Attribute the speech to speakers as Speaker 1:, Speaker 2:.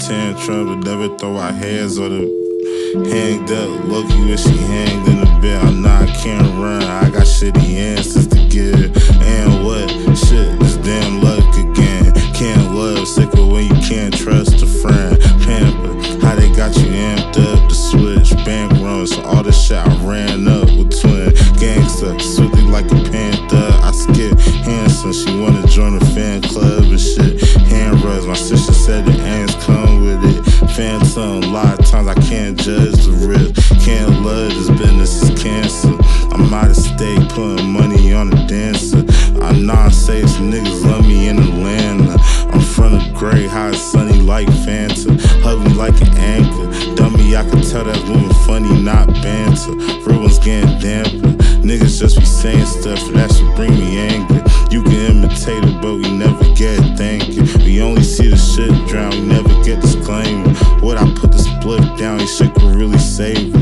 Speaker 1: tantrum, but never throw our hands on the hanged up. Loki wish she hanged in the bed. I'm not, I can't run. I got shitty answers to give. And what? Shit, this damn luck again. Can't love, sick of when you can't trust a friend. Pamper, how they got you amped up to switch. Bank runs, so all this shit I ran up with twin gangster. Swiftly like a panther, I skip handsome. She wanna join the fan club and shit. Hand rubs, my sister said the ants come with it. Phantom, a lot of times I can't judge the risk. Can't love this business, is cancer. I'm out of state, putting money on a dancer. I non-safe, some niggas love me in Atlanta. I'm from the gray, hot, sunny like Fanta. Hug me like an anchor. Dummy, I can tell that moving funny, not banter. Real ones getting damper. Niggas just be saying stuff, and that should bring me anger. You can imitate it, but we never get thank you. We only see the shit drown, we never get disclaimer. Would I put the split down, you shit could really save it.